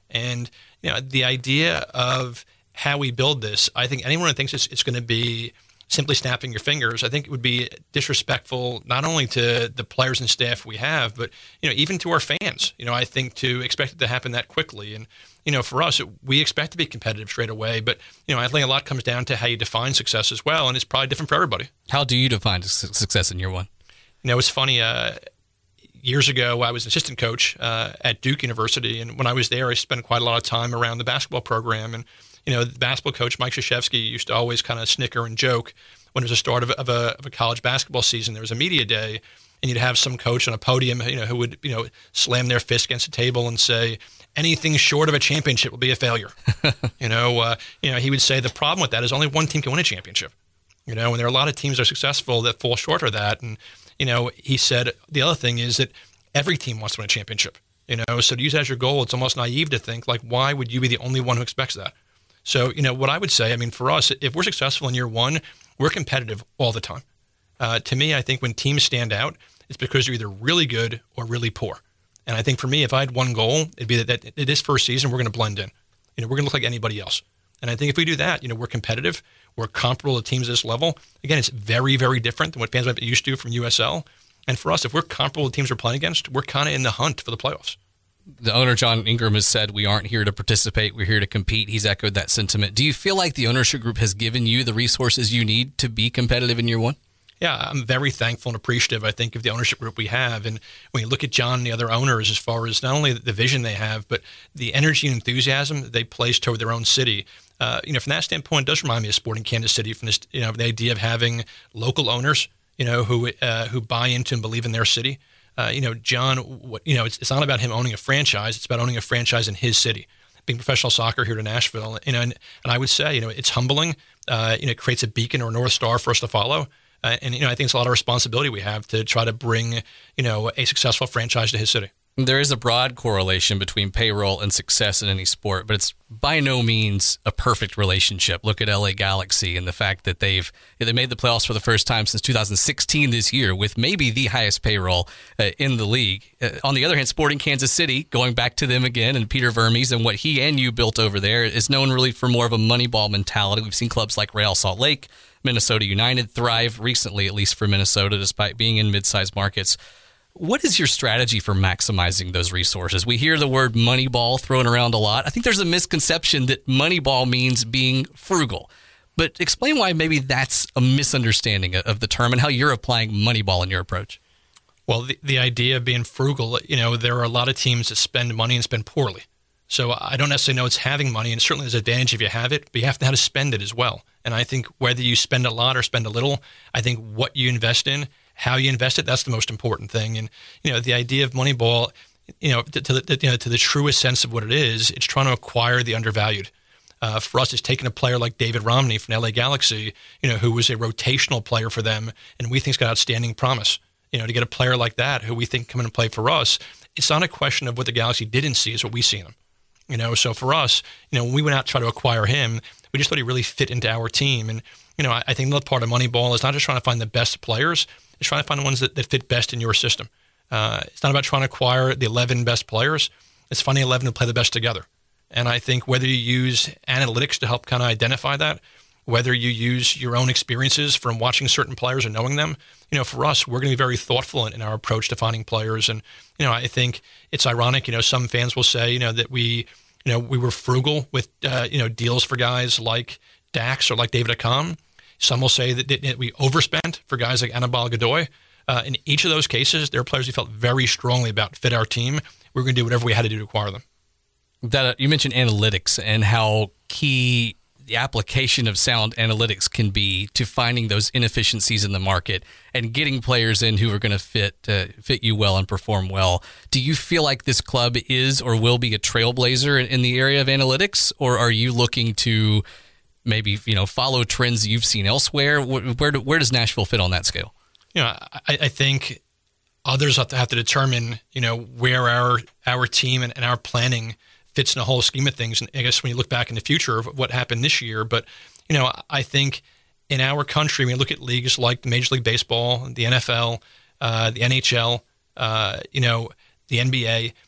And you know, the idea of how we build this, I think anyone who thinks it's, it's going to be simply snapping your fingers, I think it would be disrespectful not only to the players and staff we have, but you know, even to our fans. You know, I think to expect it to happen that quickly. And you know, for us, we expect to be competitive straight away. But you know, I think a lot comes down to how you define success as well, and it's probably different for everybody. How do you define success in year one? You know, it's funny. Uh, years ago, I was an assistant coach uh, at Duke University, and when I was there, I spent quite a lot of time around the basketball program. And you know, the basketball coach, Mike Krzyzewski, used to always kind of snicker and joke when it was the start of, of, a, of a college basketball season. There was a media day, and you'd have some coach on a podium, you know, who would, you know, slam their fist against the table and say, anything short of a championship will be a failure. you know, uh, you know, he would say the problem with that is only one team can win a championship. You know, and there are a lot of teams that are successful that fall short of that. And, you know, he said the other thing is that every team wants to win a championship. You know, so to use that as your goal, it's almost naive to think, like, why would you be the only one who expects that? So, you know, what I would say, I mean, for us, if we're successful in year one, we're competitive all the time. Uh, to me, I think when teams stand out, it's because they're either really good or really poor. And I think for me, if I had one goal, it'd be that, that this first season, we're going to blend in. You know, we're going to look like anybody else. And I think if we do that, you know, we're competitive, we're comparable to teams at this level. Again, it's very, very different than what fans might be used to from U S L. And for us, if we're comparable to teams we're playing against, we're kind of in the hunt for the playoffs. The owner, John Ingram, has said we aren't here to participate, we're here to compete. He's echoed that sentiment. Do you feel like the ownership group has given you the resources you need to be competitive in year one? Yeah, I'm very thankful and appreciative, I think, of the ownership group we have. And when you look at John and the other owners, as far as not only the vision they have, but the energy and enthusiasm that they place toward their own city, uh, you know, from that standpoint, it does remind me of Sporting Kansas City, from this, you know, the idea of having local owners, you know, who uh, who buy into and believe in their city. Uh, you know, John, what, you know, it's, it's not about him owning a franchise. It's about owning a franchise in his city, being professional soccer here to Nashville. You know, and, and I would say, you know, it's humbling. Uh, you know, it creates a beacon or a North Star for us to follow. Uh, and, you know, I think it's a lot of responsibility we have to try to bring, you know, a successful franchise to his city. There is a broad correlation between payroll and success in any sport, but it's by no means a perfect relationship. Look at L A Galaxy and the fact that they've they made the playoffs for the first time since two thousand sixteen this year with maybe the highest payroll uh, in the league. Uh, on the other hand, Sporting Kansas City, going back to them again, and Peter Vermes and what he and you built over there is known really for more of a money ball mentality. We've seen clubs like Real Salt Lake, Minnesota United thrive recently, at least for Minnesota, despite being in mid-sized markets. What is your strategy for maximizing those resources? We hear the word Moneyball thrown around a lot. I think there's a misconception that Moneyball means being frugal. But explain why maybe that's a misunderstanding of the term and how you're applying Moneyball in your approach. Well, the, the idea of being frugal, you know, there are a lot of teams that spend money and spend poorly. So I don't necessarily know it's having money, and certainly there's an advantage if you have it, but you have to know how to spend it as well. And I think whether you spend a lot or spend a little, I think what you invest in, how you invest it, that's the most important thing. And, you know, the idea of Moneyball, you know, to, to, the, you know, to the truest sense of what it is, it's trying to acquire the undervalued. Uh, for us, it's taking a player like David Romney from L A Galaxy, you know, who was a rotational player for them, and we think has got outstanding promise. You know, to get a player like that who we think come in and play for us, it's not a question of what the Galaxy didn't see, it's what we see in them. You know, so for us, you know, when we went out to try to acquire him, we just thought he really fit into our team. And, you know, I, I think another part of Moneyball is not just trying to find the best players, it's trying to find the ones that, that fit best in your system. Uh, it's not about trying to acquire the eleven best players. It's finding eleven who play the best together. And I think whether you use analytics to help kind of identify that, whether you use your own experiences from watching certain players and knowing them, you know, for us, we're going to be very thoughtful in, in our approach to finding players. And, you know, I think it's ironic, you know, some fans will say, you know, that we, you know, we were frugal with, uh, you know, deals for guys like Dax or like David Accam. Some will say that, that we overspent for guys like Anibal Godoy. Uh, in each of those cases, there are players we felt very strongly about fit our team. We were going to do whatever we had to do to acquire them. That uh, you mentioned analytics and how key the application of sound analytics can be to finding those inefficiencies in the market and getting players in who are going to fit uh, fit you well and perform well. Do you feel like this club is or will be a trailblazer in, in the area of analytics, or are you looking to maybe, you know, follow trends you've seen elsewhere? Where where, do, where does Nashville fit on that scale? You know, I, I think others have to have to determine, you know, where our our team and, and our planning fits in the whole scheme of things. And I guess when you look back in the future of what happened this year, but, you know, I think in our country, when you look at leagues like Major League Baseball, the N F L, uh, the N H L, uh, you know, the N B A,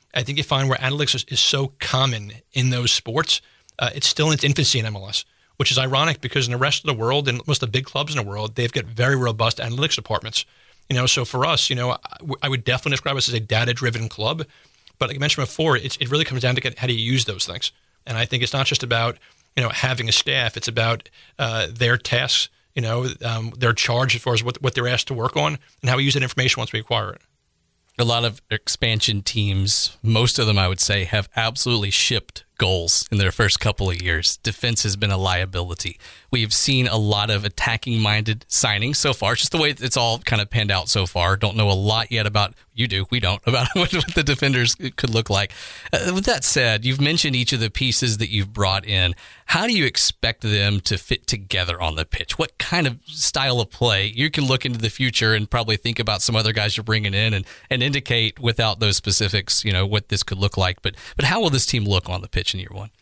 I think you find where analytics is, is so common in those sports, uh, it's still in its infancy in M L S, which is ironic because in the rest of the world and most of the big clubs in the world, they've got very robust analytics departments. You know, so for us, you know, I, I would definitely describe us as a data-driven club. But like I mentioned before, it's, it really comes down to how do you use those things. And I think it's not just about, you know, having a staff. It's about uh, their tasks, you know, um, their charge as far as what, what they're asked to work on and how we use that information once we acquire it. A lot of expansion teams, most of them I would say, have absolutely shipped goals in their first couple of years. Defense has been a liability. We've seen a lot of attacking-minded signings so far. It's just the way it's all kind of panned out so far. Don't know a lot yet about, you do, we don't, about what, what the defenders could look like. Uh, with that said, you've mentioned each of the pieces that you've brought in. How do you expect them to fit together on the pitch? What kind of style of play? You can look into the future and probably think about some other guys you're bringing in and, and indicate without those specifics, you know, what this could look like. But but how will this team look on the pitch in year one?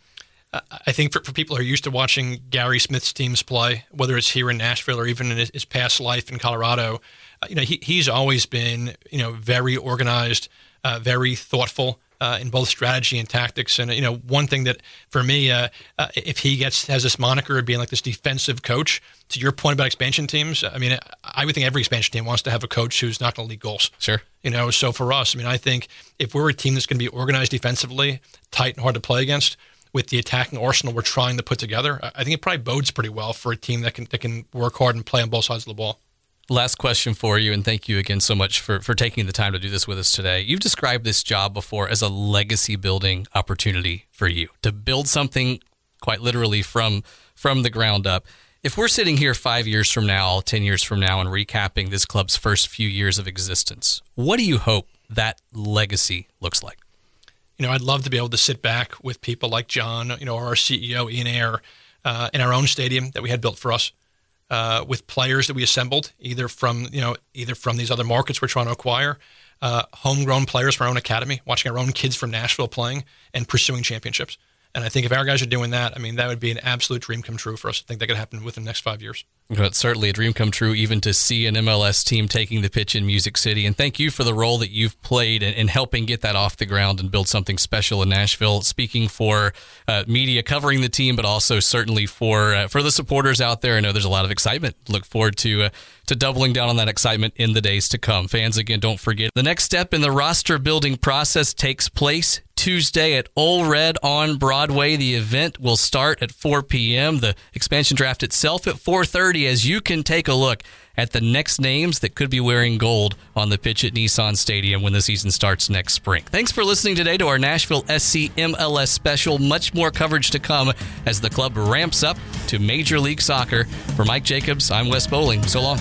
I think for, for people who are used to watching Gary Smith's teams play, whether it's here in Nashville or even in his, his past life in Colorado, uh, you know, he, he's always been, you know, very organized, uh, very thoughtful uh, in both strategy and tactics. And, you know, one thing that for me, uh, uh, if he gets has this moniker of being like this defensive coach, to your point about expansion teams, I mean, I would think every expansion team wants to have a coach who's not going to lead goals. Sure. You know, so for us, I mean, I think if we're a team that's going to be organized defensively, tight and hard to play against, with the attacking arsenal we're trying to put together, I think it probably bodes pretty well for a team that can that can work hard and play on both sides of the ball. Last question for you, and thank you again so much for, for taking the time to do this with us today. You've described this job before as a legacy-building opportunity for you, to build something quite literally from, from the ground up. If we're sitting here five years from now, ten years from now, and recapping this club's first few years of existence, what do you hope that legacy looks like? You know, I'd love to be able to sit back with people like John, you know, or our C E O, Ian Ayre, uh, in our own stadium that we had built for us, uh, with players that we assembled, either from, you know, either from these other markets we're trying to acquire, uh, homegrown players from our own academy, watching our own kids from Nashville playing and pursuing championships. And I think if our guys are doing that, I mean, that would be an absolute dream come true for us. I think that could happen within the next five years. Well, it's certainly a dream come true even to see an M L S team taking the pitch in Music City. And thank you for the role that you've played in, in helping get that off the ground and build something special in Nashville. Speaking for uh, media covering the team, but also certainly for uh, for the supporters out there. I know there's a lot of excitement. Look forward to uh, to doubling down on that excitement in the days to come. Fans, again, don't forget, the next step in the roster building process takes place Tuesday at Ole Red on Broadway. The event will start at four p.m. The expansion draft itself at four thirty, as you can take a look at the next names that could be wearing gold on the pitch at Nissan Stadium when the season starts next spring. Thanks for listening today to our Nashville S C M L S special. Much more coverage to come as the club ramps up to Major League Soccer. For Mike Jacobs, I'm Wes Bowling. So long.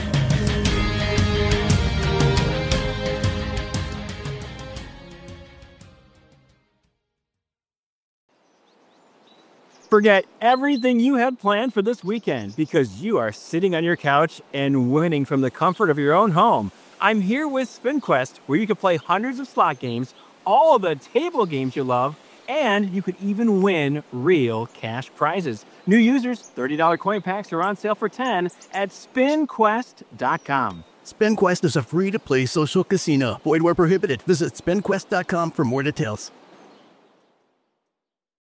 Forget everything you had planned for this weekend because you are sitting on your couch and winning from the comfort of your own home. I'm here with SpinQuest, where you can play hundreds of slot games, all of the table games you love, and you could even win real cash prizes. New users, thirty dollars coin packs are on sale for ten dollars at spin quest dot com. SpinQuest is a free-to-play social casino. Void where prohibited. Visit spin quest dot com for more details.